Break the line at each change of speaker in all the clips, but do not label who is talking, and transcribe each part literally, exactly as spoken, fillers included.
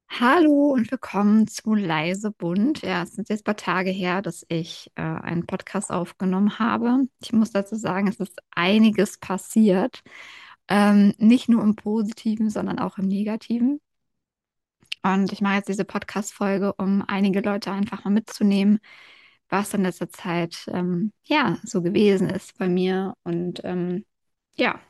Hallo und willkommen zu Leise Bunt. Ja, es sind jetzt ein paar Tage her, dass ich äh, einen Podcast aufgenommen habe. Ich muss dazu sagen, es ist einiges passiert. Ähm, nicht nur im Positiven, sondern auch im Negativen. Und ich mache jetzt diese Podcast-Folge, um einige Leute einfach mal mitzunehmen, was in letzter Zeit ähm, ja so gewesen ist bei mir und ähm, ja,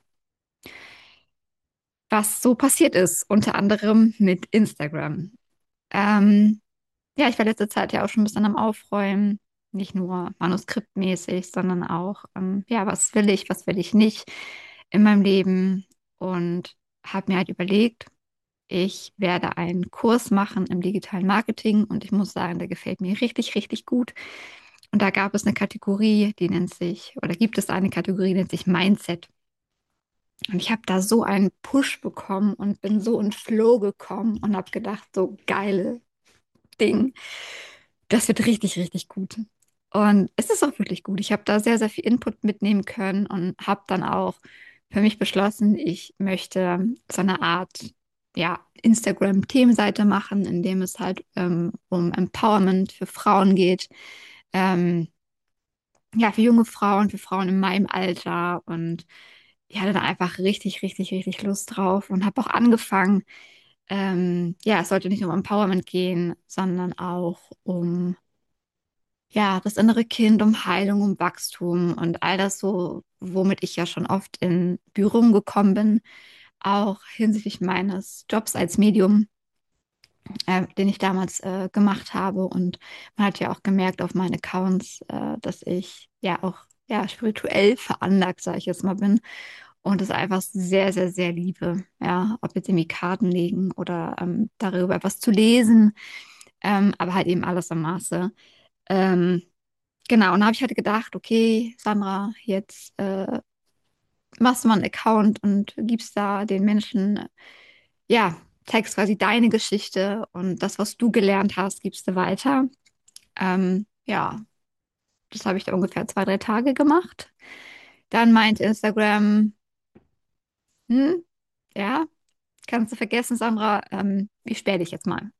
was so passiert ist, unter anderem mit Instagram. Ähm, Ja, ich war letzte Zeit ja auch schon ein bisschen am Aufräumen, nicht nur manuskriptmäßig, sondern auch, ähm, ja, was will ich, was will ich nicht in meinem Leben und habe mir halt überlegt, ich werde einen Kurs machen im digitalen Marketing und ich muss sagen, der gefällt mir richtig, richtig gut. Und da gab es eine Kategorie, die nennt sich, oder gibt es eine Kategorie, die nennt sich Mindset. Und ich habe da so einen Push bekommen und bin so in Flow gekommen und habe gedacht, so geile Ding. Das wird richtig, richtig gut. Und es ist auch wirklich gut. Ich habe da sehr, sehr viel Input mitnehmen können und habe dann auch für mich beschlossen, ich möchte so eine Art, ja, Instagram-Themenseite machen, in dem es halt ähm, um Empowerment für Frauen geht. Ähm, ja, für junge Frauen, für Frauen in meinem Alter. Und ich hatte da einfach richtig, richtig, richtig Lust drauf und habe auch angefangen. Ähm, ja, es sollte nicht nur um Empowerment gehen, sondern auch um ja, das innere Kind, um Heilung, um Wachstum und all das so, womit ich ja schon oft in Berührung gekommen bin, auch hinsichtlich meines Jobs als Medium, äh, den ich damals äh, gemacht habe. Und man hat ja auch gemerkt auf meinen Accounts, äh, dass ich ja auch ja, spirituell veranlagt, sage ich jetzt mal, bin. Und es einfach sehr, sehr, sehr liebe. Ja, ob jetzt irgendwie Karten legen oder ähm, darüber etwas zu lesen, ähm, aber halt eben alles am Maße. Ähm, Genau, und da habe ich halt gedacht, okay, Sandra, jetzt äh, machst du mal einen Account und gibst da den Menschen, äh, ja, zeigst quasi deine Geschichte und das, was du gelernt hast, gibst du weiter. Ähm, ja, das habe ich da ungefähr zwei, drei Tage gemacht. Dann meinte Instagram, hm, ja, kannst du vergessen, Sandra, ähm, ich sperre dich jetzt mal.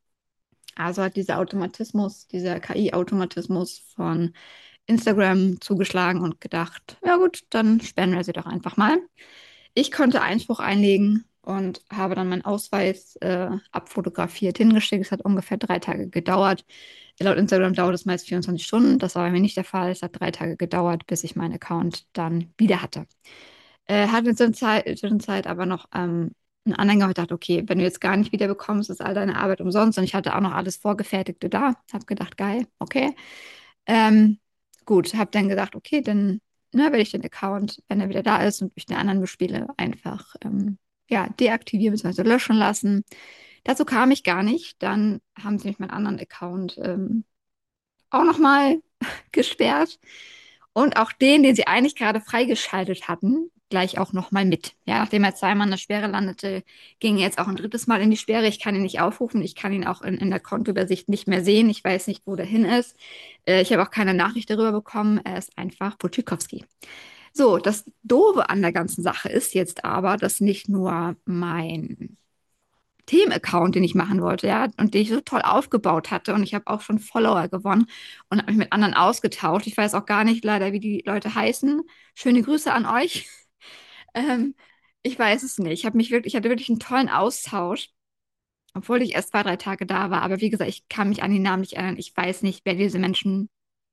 Also hat dieser Automatismus, dieser K I-Automatismus von Instagram zugeschlagen und gedacht, ja gut, dann sperren wir sie doch einfach mal. Ich konnte Einspruch einlegen und habe dann meinen Ausweis äh, abfotografiert, hingeschickt. Es hat ungefähr drei Tage gedauert. Laut Instagram dauert es meist vierundzwanzig Stunden. Das war bei mir nicht der Fall. Es hat drei Tage gedauert, bis ich meinen Account dann wieder hatte. Äh, hatte in der Zwischenzeit, Zwischenzeit aber noch ähm, einen Anhänger und dachte, okay, wenn du jetzt gar nicht wieder bekommst, ist all deine Arbeit umsonst. Und ich hatte auch noch alles Vorgefertigte da. Habe gedacht, geil, okay. Ähm, gut, habe dann gesagt, okay, dann ne, werde ich den Account, wenn er wieder da ist und ich den anderen bespiele, einfach ähm, ja, deaktivieren bzw. löschen lassen. Dazu kam ich gar nicht. Dann haben sie mich meinen anderen Account ähm, auch nochmal gesperrt. Und auch den, den sie eigentlich gerade freigeschaltet hatten, gleich auch nochmal mit. Ja, nachdem er zweimal in der Sperre landete, ging er jetzt auch ein drittes Mal in die Sperre. Ich kann ihn nicht aufrufen. Ich kann ihn auch in, in der Kontoübersicht nicht mehr sehen. Ich weiß nicht, wo der hin ist. Äh, ich habe auch keine Nachricht darüber bekommen. Er ist einfach Potschikowski. So, das Doofe an der ganzen Sache ist jetzt aber, dass nicht nur mein Themenaccount, den ich machen wollte, ja, und den ich so toll aufgebaut hatte. Und ich habe auch schon Follower gewonnen und habe mich mit anderen ausgetauscht. Ich weiß auch gar nicht leider, wie die Leute heißen. Schöne Grüße an euch. Ähm, ich weiß es nicht. Ich habe mich wirklich, ich hatte wirklich einen tollen Austausch, obwohl ich erst zwei, drei Tage da war. Aber wie gesagt, ich kann mich an die Namen nicht erinnern. Ich weiß nicht, wer diese Menschen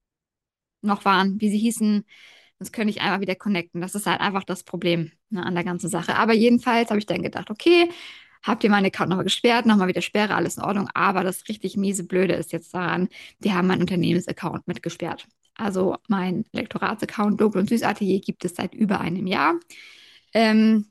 noch waren, wie sie hießen. Das könnte ich einmal wieder connecten. Das ist halt einfach das Problem, ne, an der ganzen Sache. Aber jedenfalls habe ich dann gedacht, okay, habt ihr meinen Account nochmal gesperrt, nochmal wieder Sperre, alles in Ordnung. Aber das richtig miese Blöde ist jetzt daran, die haben meinen Unternehmensaccount mitgesperrt. Also mein Lektoratsaccount Logo und Süßatelier gibt es seit über einem Jahr. Ähm,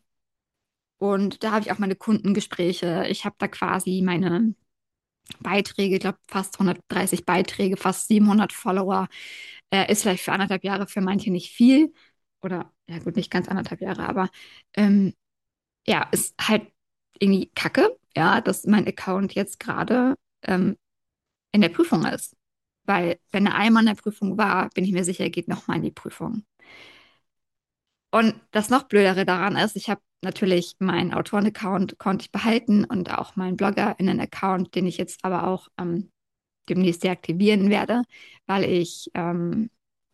und da habe ich auch meine Kundengespräche. Ich habe da quasi meine Beiträge, ich glaube fast hundertdreißig Beiträge, fast siebenhundert Follower. Äh, ist vielleicht für anderthalb Jahre für manche nicht viel. Oder, ja gut, nicht ganz anderthalb Jahre, aber ähm, ja, ist halt irgendwie kacke, ja, dass mein Account jetzt gerade ähm, in der Prüfung ist. Weil, wenn er einmal in der Prüfung war, bin ich mir sicher, er geht nochmal in die Prüfung. Und das noch Blödere daran ist, ich habe natürlich meinen Autoren-Account konnte ich behalten und auch meinen BloggerInnen-Account, den ich jetzt aber auch ähm, demnächst deaktivieren werde, weil ich ähm,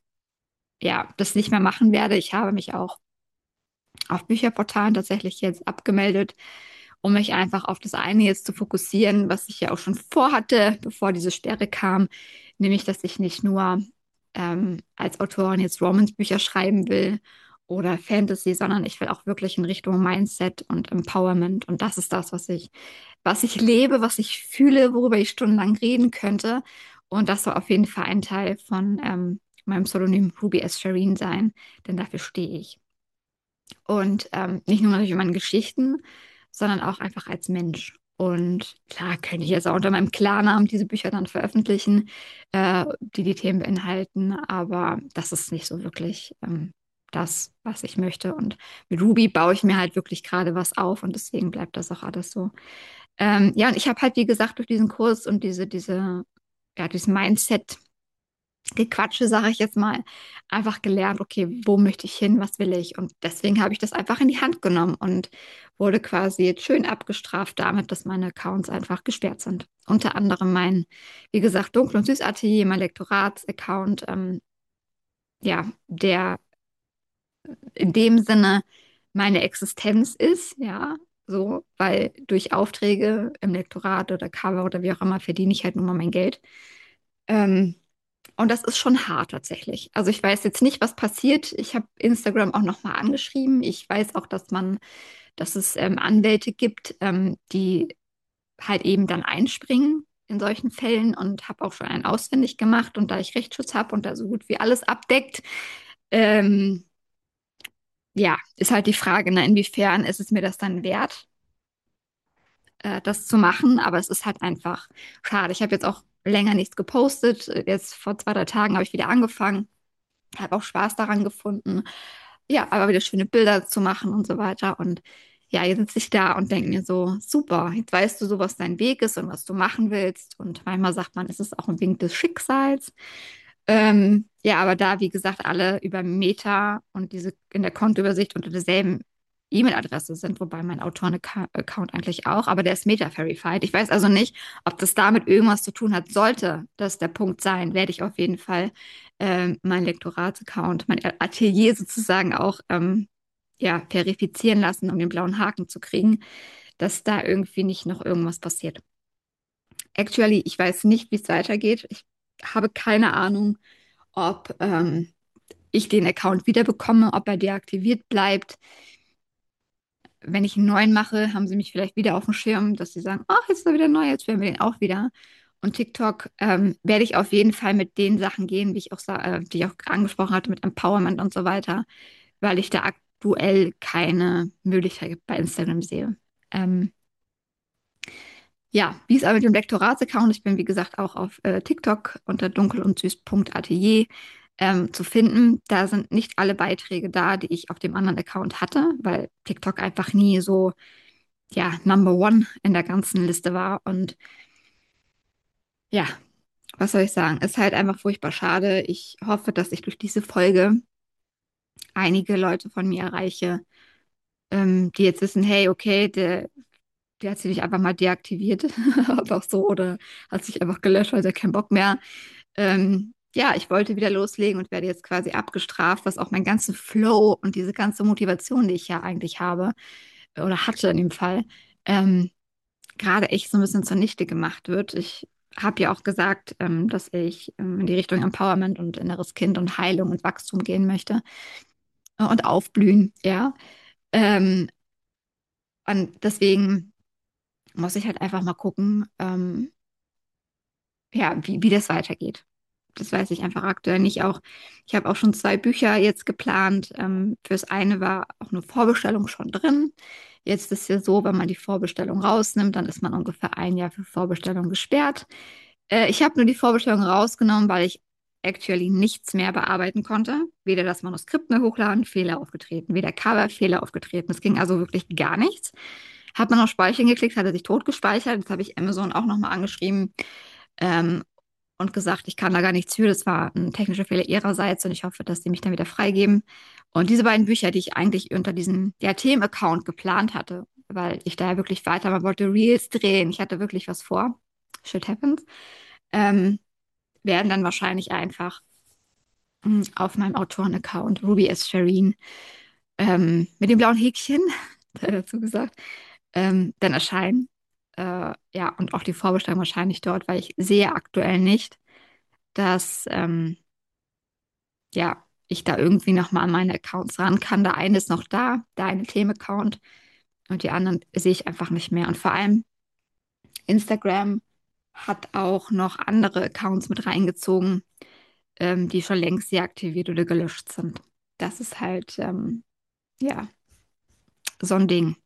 ja das nicht mehr machen werde. Ich habe mich auch auf Bücherportalen tatsächlich jetzt abgemeldet, um mich einfach auf das eine jetzt zu fokussieren, was ich ja auch schon vorhatte, bevor diese Sperre kam, nämlich, dass ich nicht nur ähm, als Autorin jetzt Romance-Bücher schreiben will oder Fantasy, sondern ich will auch wirklich in Richtung Mindset und Empowerment. Und das ist das, was ich, was ich lebe, was ich fühle, worüber ich stundenlang reden könnte. Und das soll auf jeden Fall ein Teil von ähm, meinem Pseudonym Ruby S. Shireen sein, denn dafür stehe ich. Und ähm, nicht nur natürlich in meinen Geschichten, sondern auch einfach als Mensch. Und klar könnte ich jetzt auch unter meinem Klarnamen diese Bücher dann veröffentlichen, äh, die die Themen beinhalten, aber das ist nicht so wirklich ähm, das, was ich möchte. Und mit Ruby baue ich mir halt wirklich gerade was auf und deswegen bleibt das auch alles so. Ähm, ja, und ich habe halt, wie gesagt, durch diesen Kurs und diese, diese, ja, dieses Mindset Gequatsche, sage ich jetzt mal, einfach gelernt, okay, wo möchte ich hin, was will ich? Und deswegen habe ich das einfach in die Hand genommen und wurde quasi jetzt schön abgestraft damit, dass meine Accounts einfach gesperrt sind. Unter anderem mein, wie gesagt, Dunkel- und Süß-Atelier, mein Lektorats-Account, ähm, ja, der in dem Sinne meine Existenz ist, ja, so, weil durch Aufträge im Lektorat oder Cover oder wie auch immer verdiene ich halt nun mal mein Geld. Ähm, Und das ist schon hart tatsächlich. Also ich weiß jetzt nicht, was passiert. Ich habe Instagram auch nochmal angeschrieben. Ich weiß auch, dass man, dass es ähm, Anwälte gibt, ähm, die halt eben dann einspringen in solchen Fällen und habe auch schon einen ausfindig gemacht. Und da ich Rechtsschutz habe und da so gut wie alles abdeckt, ähm, ja, ist halt die Frage, ne, inwiefern ist es mir das dann wert, äh, das zu machen? Aber es ist halt einfach schade. Ich habe jetzt auch länger nichts gepostet. Jetzt vor zwei, drei Tagen habe ich wieder angefangen. Habe auch Spaß daran gefunden, ja, aber wieder schöne Bilder zu machen und so weiter. Und ja, jetzt sitze ich da und denke mir so, super, jetzt weißt du so, was dein Weg ist und was du machen willst. Und manchmal sagt man, es ist auch ein Wink des Schicksals. Ähm, ja, aber da, wie gesagt, alle über Meta und diese in der Kontoübersicht unter derselben E-Mail-Adresse sind, wobei mein Autoren-Account eigentlich auch, aber der ist Meta-Verified. Ich weiß also nicht, ob das damit irgendwas zu tun hat. Sollte das der Punkt sein, werde ich auf jeden Fall ähm, mein Lektorats-Account, mein Atelier sozusagen auch ähm, ja, verifizieren lassen, um den blauen Haken zu kriegen, dass da irgendwie nicht noch irgendwas passiert. Actually, ich weiß nicht, wie es weitergeht. Ich habe keine Ahnung, ob ähm, ich den Account wiederbekomme, ob er deaktiviert bleibt. Wenn ich einen neuen mache, haben sie mich vielleicht wieder auf dem Schirm, dass sie sagen, ach, jetzt ist er wieder neu, jetzt werden wir den auch wieder. Und TikTok ähm, werde ich auf jeden Fall mit den Sachen gehen, wie ich auch, sa- äh, die ich auch angesprochen hatte, mit Empowerment und so weiter, weil ich da aktuell keine Möglichkeit bei Instagram sehe. Ähm, ja, wie es aber mit dem Lektorats-Account, ich bin wie gesagt auch auf äh, TikTok unter dunkel und süß.atelier ähm, zu finden. Da sind nicht alle Beiträge da, die ich auf dem anderen Account hatte, weil TikTok einfach nie so, ja, Number One in der ganzen Liste war. Und ja, was soll ich sagen? Ist halt einfach furchtbar schade. Ich hoffe, dass ich durch diese Folge einige Leute von mir erreiche, ähm, die jetzt wissen, hey, okay, der, der hat sich nicht einfach mal deaktiviert, einfach so, oder hat sich einfach gelöscht, weil er keinen Bock mehr. Ähm, ja, ich wollte wieder loslegen und werde jetzt quasi abgestraft, was auch mein ganzen Flow und diese ganze Motivation, die ich ja eigentlich habe oder hatte in dem Fall, ähm, gerade echt so ein bisschen zunichte gemacht wird. Ich habe ja auch gesagt, ähm, dass ich ähm, in die Richtung Empowerment und inneres Kind und Heilung und Wachstum gehen möchte äh, und aufblühen, ja. Ähm, und deswegen muss ich halt einfach mal gucken, ähm, ja, wie, wie das weitergeht. Das weiß ich einfach aktuell nicht. Auch ich habe auch schon zwei Bücher jetzt geplant. Ähm, fürs eine war auch eine Vorbestellung schon drin. Jetzt ist ja so, wenn man die Vorbestellung rausnimmt, dann ist man ungefähr ein Jahr für Vorbestellung gesperrt. Äh, ich habe nur die Vorbestellung rausgenommen, weil ich actually nichts mehr bearbeiten konnte. Weder das Manuskript mehr hochladen, Fehler aufgetreten, weder Cover, Fehler aufgetreten. Es ging also wirklich gar nichts. Hat man auf Speichern geklickt, hat er sich tot gespeichert. Jetzt habe ich Amazon auch nochmal angeschrieben. Ähm, und gesagt, ich kann da gar nichts für. Das war ein technischer Fehler ihrerseits und ich hoffe, dass die mich dann wieder freigeben. Und diese beiden Bücher, die ich eigentlich unter diesem ja, Themen-Account geplant hatte, weil ich da ja wirklich weiter wollte, Reels drehen, ich hatte wirklich was vor. Shit happens. Ähm, werden dann wahrscheinlich einfach mh, auf meinem Autoren-Account Ruby S. Shireen ähm, mit dem blauen Häkchen, dazu gesagt, ähm, dann erscheinen. Äh, ja, und auch die Vorbestellung wahrscheinlich dort, weil ich sehe aktuell nicht, dass ähm, ja, ich da irgendwie nochmal an meine Accounts ran kann. Der eine ist noch da, der eine Themenaccount und die anderen sehe ich einfach nicht mehr. Und vor allem Instagram hat auch noch andere Accounts mit reingezogen, ähm, die schon längst deaktiviert oder gelöscht sind. Das ist halt, ähm, ja, so ein Ding.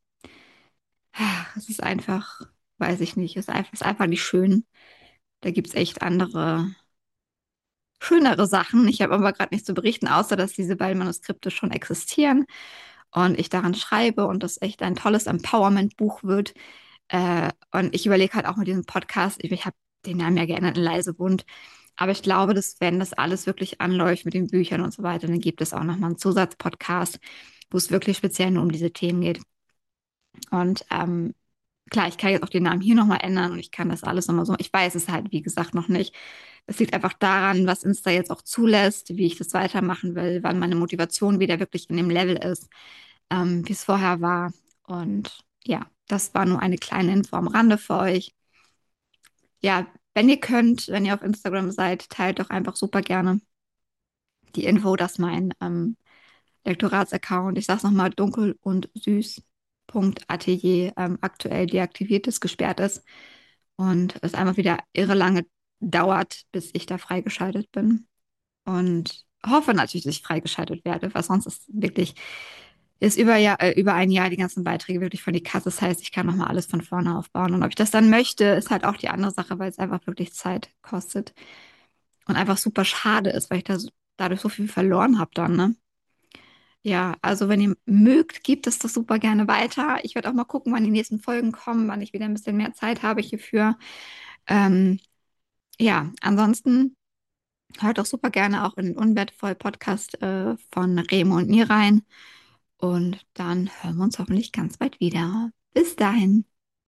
Es ist einfach, weiß ich nicht, es ist einfach, ist einfach nicht schön. Da gibt es echt andere, schönere Sachen. Ich habe aber gerade nichts zu berichten, außer dass diese beiden Manuskripte schon existieren und ich daran schreibe und das echt ein tolles Empowerment-Buch wird. Äh, und ich überlege halt auch mit diesem Podcast, ich, ich habe den Namen ja geändert in Leisebund, aber ich glaube, dass wenn das alles wirklich anläuft mit den Büchern und so weiter, dann gibt es auch nochmal einen Zusatzpodcast, wo es wirklich speziell nur um diese Themen geht. Und ähm, klar, ich kann jetzt auch den Namen hier nochmal ändern und ich kann das alles nochmal so. Ich weiß es halt, wie gesagt, noch nicht. Es liegt einfach daran, was Insta jetzt auch zulässt, wie ich das weitermachen will, wann meine Motivation wieder wirklich in dem Level ist, ähm, wie es vorher war. Und ja, das war nur eine kleine Info am Rande für euch. Ja, wenn ihr könnt, wenn ihr auf Instagram seid, teilt doch einfach super gerne die Info, dass mein ähm, Lektoratsaccount, ich sag's nochmal, dunkel und süß. Atelier ähm, aktuell deaktiviert ist, gesperrt ist und es einfach wieder irre lange dauert, bis ich da freigeschaltet bin. Und hoffe natürlich, dass ich freigeschaltet werde, weil sonst ist wirklich, ist über, Jahr, äh, über ein Jahr die ganzen Beiträge wirklich von die Kasse. Das heißt, ich kann nochmal alles von vorne aufbauen. Und ob ich das dann möchte, ist halt auch die andere Sache, weil es einfach wirklich Zeit kostet und einfach super schade ist, weil ich da so, dadurch so viel verloren habe dann, ne? Ja, also wenn ihr mögt, gebt es doch super gerne weiter. Ich werde auch mal gucken, wann die nächsten Folgen kommen, wann ich wieder ein bisschen mehr Zeit habe hierfür. Ähm, ja, ansonsten hört doch super gerne auch in den Unwertvoll Podcast äh, von Remo und mir rein. Und dann hören wir uns hoffentlich ganz bald wieder. Bis dahin.